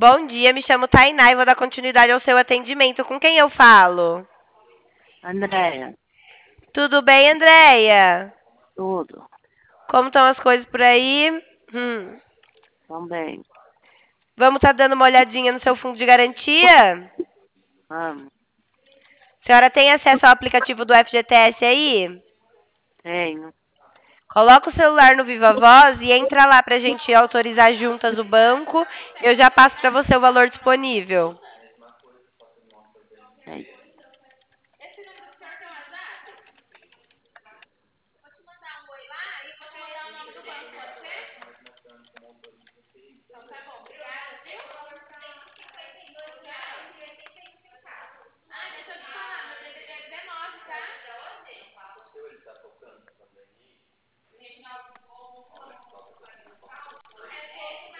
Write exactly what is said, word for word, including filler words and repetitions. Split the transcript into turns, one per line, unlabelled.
Bom dia, me chamo Tainá e vou dar continuidade ao seu atendimento. Com quem eu falo?
Andréia,
Tudo bem, Andréia?
tudo.
Como estão as coisas por aí? Hum.
Também.
Vamos estar dando uma olhadinha no seu fundo de garantia?
Amo.
A senhora tem acesso ao aplicativo do F G T S aí?
Tenho.
Coloca o celular no Viva Voz e entra lá pra gente autorizar juntas o banco. Eu já passo para você o valor disponível.
Tenho.